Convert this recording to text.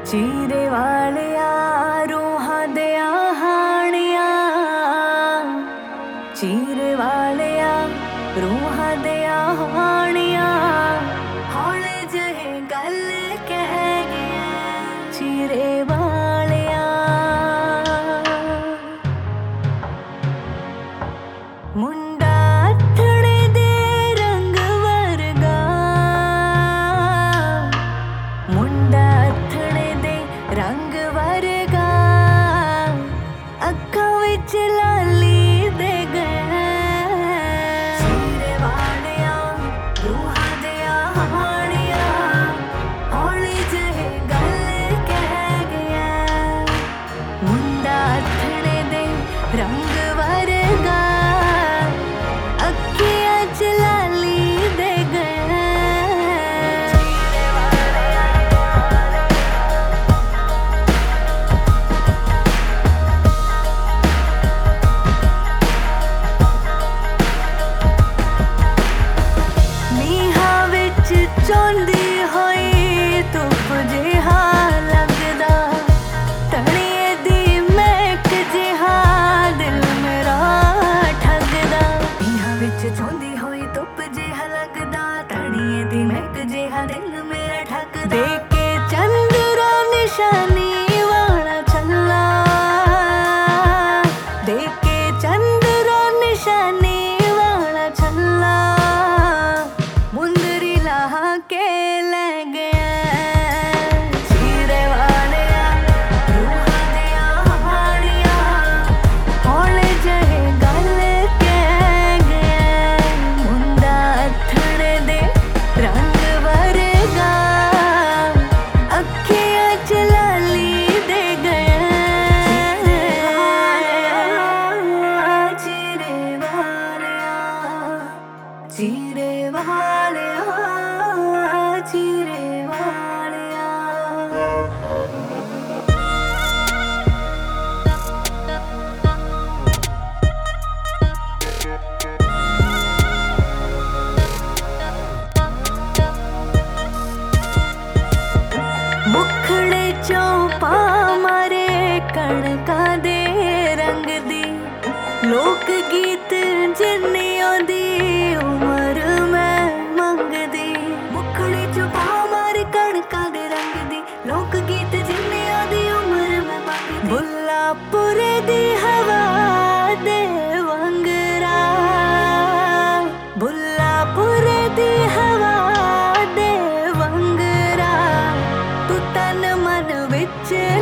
चीरे वालिया रूहां दिया हानिया, चीरे वालिया रूहां दिया हानिया, हौले जहे गल कह गया चीरे वालिया। मुंडा अथड़े दे रंग वर्गा, मुंडा अथड़े दे रंग वर्गा, अक्खां विच लाली दे गए चीरे वालिया रूहां दिया हानिया, हौली जहे गल कह गया मुंडा अथड़े दे रंग वर्गा, अखियां च लाली दे गए चीरे वालिया। नीहां विच चौंदी होई धुप जिहा लगदा, तणिए दी महक जिहा दिल मेरा ठगदा। नीहां विच चौंदी होई धुप जिहा लगदा, तणिए दी महक जिहा दिल मेरा ठगदा। देके चंद्रा निशानी वाला छल्ला, देके चंद्रा निशानी वाला छल्ला, मुंदरी लाहा के ले गया चीरे वालिया रूहां दिया हानिया, हौले जहे गल कह गया मुंडा अथड़े दे रंग वर्गा, अखियां च लाली दे गया चीरे वालिया, चीरे वालिया, चीरे वालिया। मुखड़े चों पा मारे कणका दे रंग दी, लोक गीत जिन्नी आंदी उमर मैं मंगदी। मुखड़े चों पा मारे कणका दे रंग दी, लोक गीत जिन्नी आंदी उमर मैं मंगदी। बुल्लापुर दी हवा दे वंगरा, बुल्लापुर दी हवा दे वंगरा, तू तन मन विच